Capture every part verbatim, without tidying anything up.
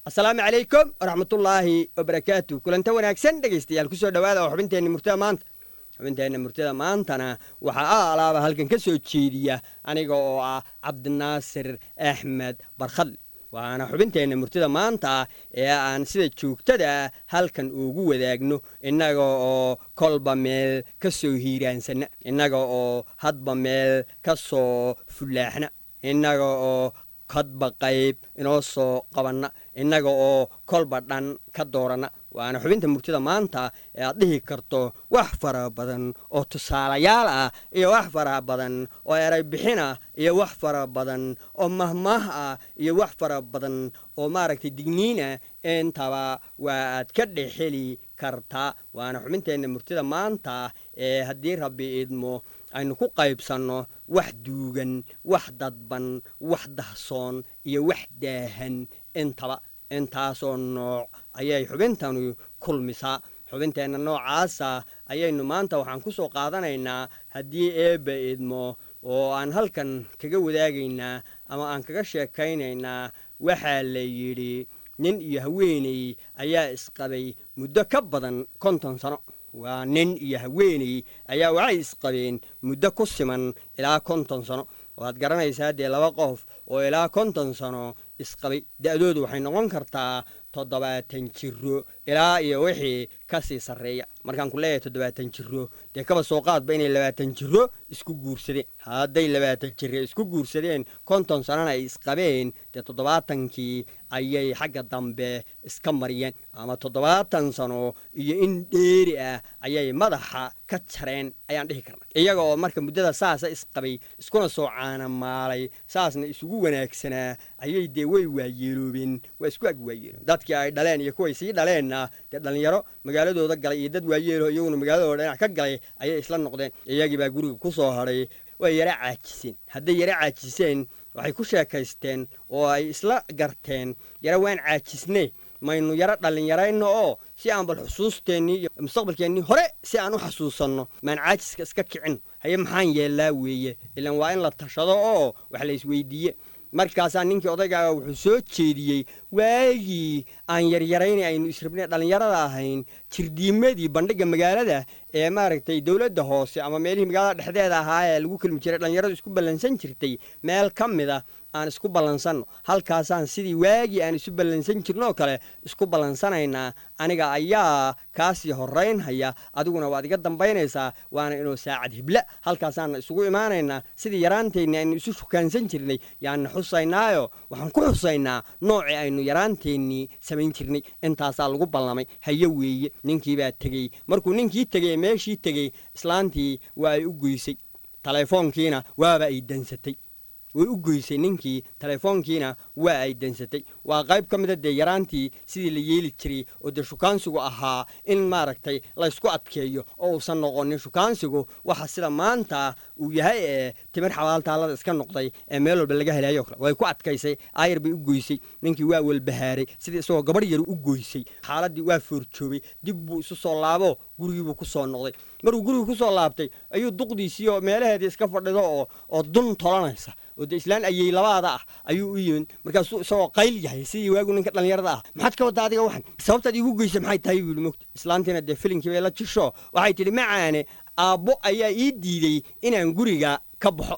السلام عليكم ورحمة الله وبركاته. كلنت wanaagsan dhageystayaal ku soo dhawaada oo xubinteena murtada maanta. xubinteena murtada maantana waxa alaaba halkan ka soo jeediya aniga oo ah Cabdinaasir Axmed Barkhad. waana xubinteena murtada maanta ee aan sida joogtada halkan ugu wadaagno inaga oo kolba meel ka soo hiiraansana, inaga oo hadba meel ka soo fulaaxna, inaga oo kadba qayb inoo soo qabanna, inaga oo kolba dhan ka doorana. waana xubinta murtida maanta ee aad dhihi karto wax fara badan oo tusaalayaal ah iyo wax fara badan oo eray bixina iyo wax fara badan oo mahmaah ah iyo wax fara badan oo maaragtay digniina intaba waa aad ka dhexeli kartaa. waana xubinteena murtida maanta ee haddii rabbi idmo aynu ku qaybsanno wax duugan, wax dadban, wax dahsoon iyo wax daahan intaba. intaasoo nooc ayay xubintanu kulmisaa. xubinteenna noocaasa ayaynu maanta waxaan ku soo qaadanaynaa haddii eebba idmo oo aan halkan kaga wadaagaynaa ama aan kaga sheekaynaynaa. waxaa la yidhi nin iyo haweeney ayaa isqabay muddo ka badan konton sano. waa nin iyo haweeney ayaa waxay isqabeen muddo ku siman ilaa konton sano. waad garanaysaa dee laba qof oo ilaa konton sano isqabay da'doodu waxay noqon kartaa toddobaatan jiro ilaa iyo wixii ka sii sarreeya. markaan ku leeyahay toddobaatan jiro dee kaba soo qaadba inay labaatan jiro isku guursadeen. hadday labaatan jiro isku guursadeen konton sanana ay isqabeen, dee toddobaatankii ayay xagga dambe iska mariyeen, ama toddobaatan sano iyo in dheeri ah ayay madaxa ka jareen ayaan dhihi karna. iyaga oo marka muddada saasa isqabay, iskuna soo caanamaalay, saasna isugu wanaagsanaa, ayay dee way waayeeloobeen, waa isku ag waayeeloon. dadkii ay dhaleen iyo kuway sii dhaleenna dee dhallinyaro magaaladooda galay iyo dad waayeelo iyaguna magaaladooda dhinac ka galay ayay isla noqdeen. iyagii baa guriga ku soo hadhay, way yara caajiseen. hadday yara caajiseen waxay ku sheekaysteen oo ay isla garteen, yara waan caajisnay, maynu yara dhallinyarayno oo si aan bal xusuusteennii iyo mustaqbalkeennii hore si aan u xasuusanno, maan caajiska iska kicin. haye maxaan yeellaa weeye, ilaan waa in la tashado oo wax la isweydiiye. markaasaa ninkii odaygaaga wuxuu soo jeediyey waagii aan yaryaraynay aynu israbnay dhallinyarada ahayn, jirdiimadii bandhigga magaalada ee maaragtay dowladda hoose ama meelihii magaalada dhexdeeda ahaa ee lagu kelmi jiray dhallinyaradu isku ballansan jirtay, meel ka mida aan isku ballansanno. halkaasaan sidii waagii aan isu ballansan jirnoo kale isku ballansanaynaa. aniga ayaa kaasii horraynhaya, adiguna waad iga dambaynaysaa, waana inuu saacad hibla halkaasaanna isugu imaanaynaa. sidii yaraanteenni aynu isu shukaansan jirnay yaanna xusaynaayo waxaan ku xusaynaa noocii aynu yaraanteennii samayn jirnay. intaasaa lagu ballamay. haye weeye, ninkii baa tegey. markuu ninkii tegey meeshii tegey, islaantii waa ay u goysay telefoonkiina, waaba ay dansatay. way u goysay ninkii telefoonkiina waa ay dansatay. waa qayb ka mida dee yaraantii sidii la yeeli jiray oo dee shukaansigu ahaa in maaragtay laysku adkeeyo oo uusan noqonin shukaansigu waxa sida maanta uu yahay ee timir xabaaltaallada iska noqday ee meel walba laga helayo kale. way ku adkaysay, aayar bay u goysay. ninkii waa walbahaaray sidii isagoo gabadh yar u goysay. xaaladdii waa foorjoobay, dib buu isu soo laabo gurigiibuu ku soo noqday. markuu gurigu ku soo laabtay ayuu duqdiisii oo meelaheedii iska fadhido oo oo dun tolanaysa oo dee islaan ayay labaada ah ayuu u yimid. markaasuu isagoo qayl yahay sidii waagu ninka dhallinyarada ah, maxaad ka wadda adiga waxan, sababtaad iigu geysa maxay tahay buu yidhi. mogta islaantiina dee filinkii bay la jisho waxay tidhi macaane aabbo ayaa ii diiday inaan guriga ka baxo.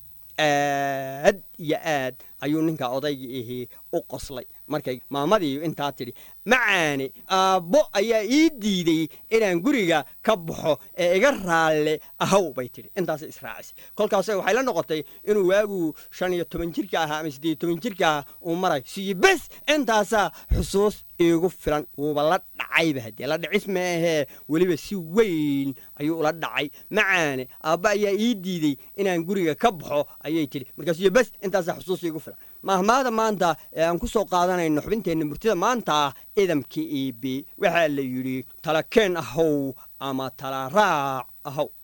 aad iyo aad ayuu ninka odayga ihii u qoslay markay maamadii intaa tidhi macaane aabbo ayaa ii diiday inaan guriga ka baxo ee iga raalle ahaw bay tidhi. intaasay israacisay. kolkaase waxay la noqotay inuu waagu shan iyo toban jirka ahaa ama siddeed iyo toban jirka ah uu maray siyo bes. intaasaa xusuus iigu filan. wuuba la dhacayba, haddee la dhicis ma ahee weliba si weyn ayuu ula dhacay. macaane aabba ayaa ii diiday inaan guriga ka baxo ayay tidhi. markaas iyo bes intaasaa xusuus iigu filan. mahmaada maanta ee aan ku soo qaadanayno xubinteenna murtida maanta idamkii iibi waxaa la yidhi tala keen ahow ama tala raac ahow.